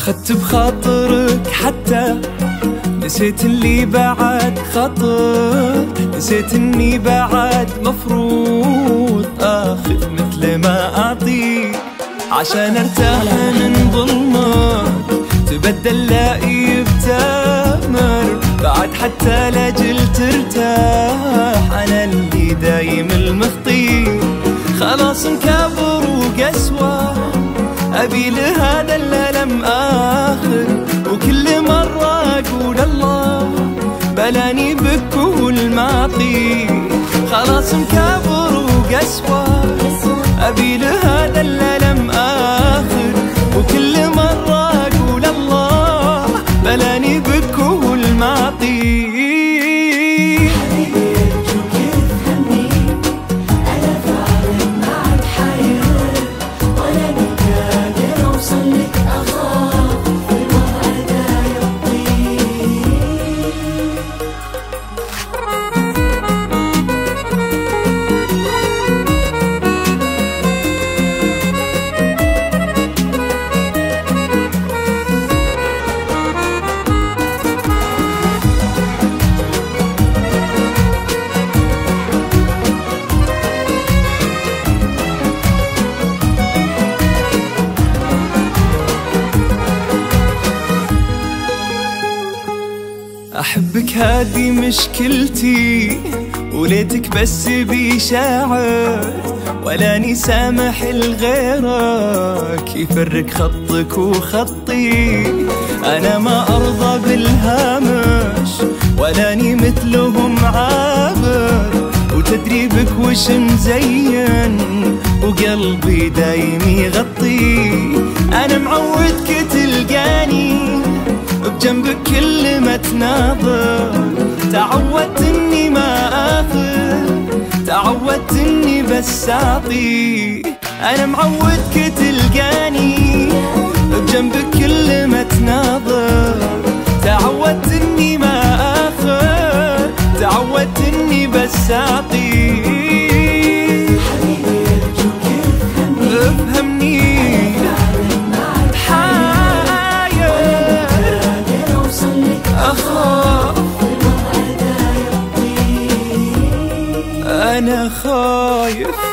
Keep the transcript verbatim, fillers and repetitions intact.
أخذت بخاطرك حتى نسيت اللي بعد خطر، نسيت اني بعد مفروض اخذ مثل ما اعطي عشان ارتاح من ظلمك. تبدل لاقي بتامر بعد حتى لاجل ترتاح، انا اللي دايم المخطي خلاص مكابر وقسوة، ابي لهذا الالم اخر وكل مرة اقول الله بلاني بكل معطي. خلاص مكابر وقسوة ابي لهذا الالم اخر وكل مرة اقول الله بلاني بكل معطي. أحبك هذه مشكلتي وليتك بس بي شاعر، ولاني سامح لغيرك يفرق خطك وخطي. أنا ما أرضى بالهامش ولاني مثلهم عابر، وتدري بك وش مزين وقلبي دايم يغطي. أنا معودك تلقاني بجنبك كل ما تناظر، تعودت اني ما اخذ، تعودت اني بس اعطي. انا معودك تلقاني بجنبك كل ما تناظر، تعودت اني ما اخذ، تعودت اني بس اعطي. افهمني أنا خايف